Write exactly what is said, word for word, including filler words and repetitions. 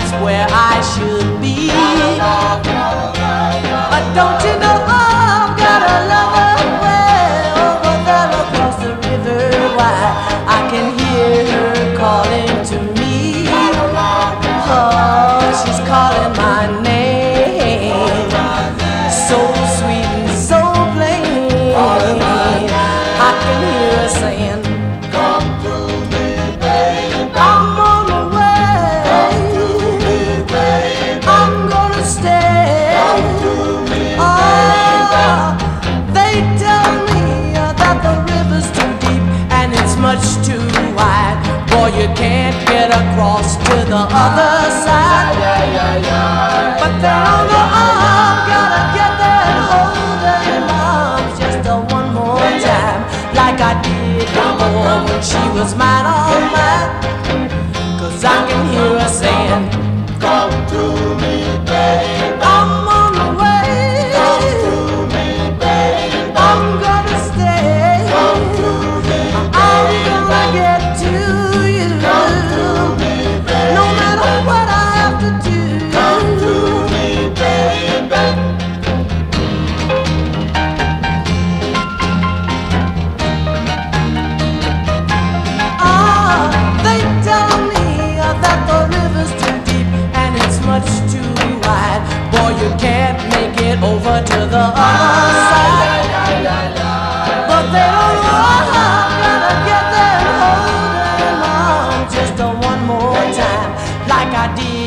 is where I should be. But don't you know I've got a lover way over there across the river? Why, I can hear her calling to me. Oh, she's calling my name, so sweet and so plain. I can hear her saying, come to me, baby. I'm on the way. Come to me, baby. I'm gonna stay. Come to me, baby. Oh, they tell me uh, that the river's too deep and it's much too wide. Boy, you can't get across to the other side. But they don't know I've gotta get that hold of your arms just a one more time, like I did before when she was mine, all mine. Cause I can hear her saying, come to me, baby. I'm on the way. Come to me, baby. I'm gonna stay. Come to me, I'm gonna get to you. Come to me, baby. No matter what I have to do. Come to me, baby. Ah, they tell me uh, that the river's too deep and it's much too wide. Boy, you can't make it over to the other side. But they don't know I've gotta get that hold of your arm just a one more time, like I did